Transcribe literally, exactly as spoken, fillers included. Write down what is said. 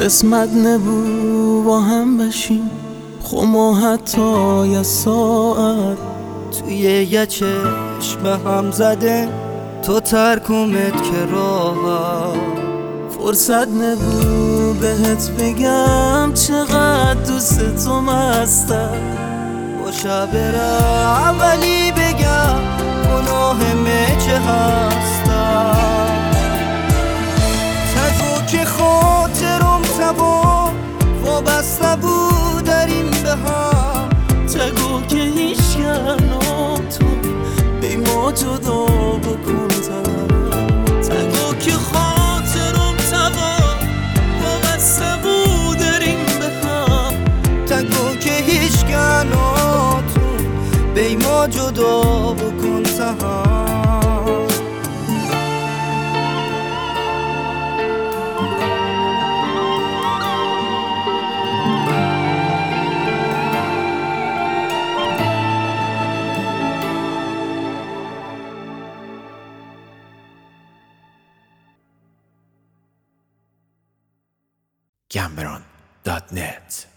قسمت نبود با هم بشیم، خب ما حتی یه ساعت توی یه چشم هم زده تو ترکومت که راحت. فرصت نبود بهت بگم چقدر دوست تو مستم. با شب اولی بگم گناهمه چه هستم. تگو که خاطرم تبا وابسته بود داریم به هم. تگو که هیچ گرنا تو بی ما جدا بکن تنم. تگو که خاطرم تبا وابسته بود داریم به هم. تگو که هیچ گرنا تو بی ما جدا بکن تنم. گمبران دات نت